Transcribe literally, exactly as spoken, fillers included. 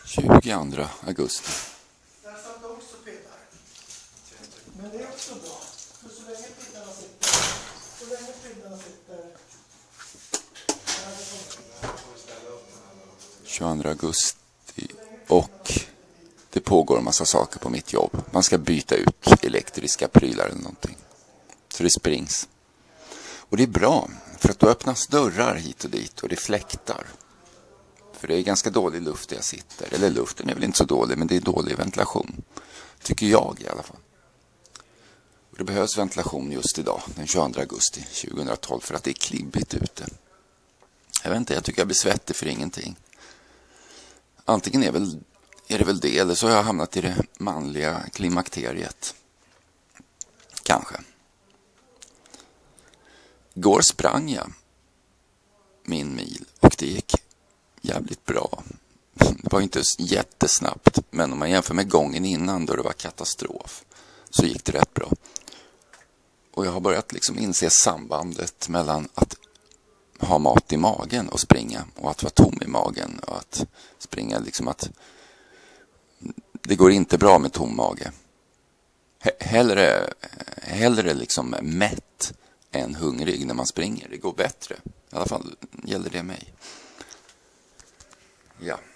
tjugoandra augusti. Där satt också pinnar. Men det är också bra. För så länge pinnarna sitter, så länge pinnarna sitter. tjugoandra augusti och det pågår en massa saker på mitt jobb. Man ska byta ut elektriska prylar eller någonting. Så det springs. Och det är bra, för att då öppnas dörrar hit och dit och det fläktar. För det är ganska dålig luft där jag sitter. Eller luften är väl inte så dålig, men det är dålig ventilation. Tycker jag i alla fall. Och det behövs ventilation just idag, den tjugoandra augusti tjugohundratolv, för att det är klibbigt ute. Jag vet inte, jag tycker jag blir svettig för ingenting. Antingen är, väl, är det väl det, eller så har jag hamnat i det manliga klimakteriet. Kanske. Igår sprang jag min mil och det gick jävligt bra. Det var inte jättesnabbt, men om man jämför med gången innan då det var katastrof så gick det rätt bra. Och jag har börjat liksom inse sambandet mellan att ha mat i magen och springa och att vara tom i magen och att springa, liksom att det går inte bra med tom mage. Hellre, hellre liksom mätt än hungrig när man springer. Det går bättre. I alla fall gäller det mig. Ja.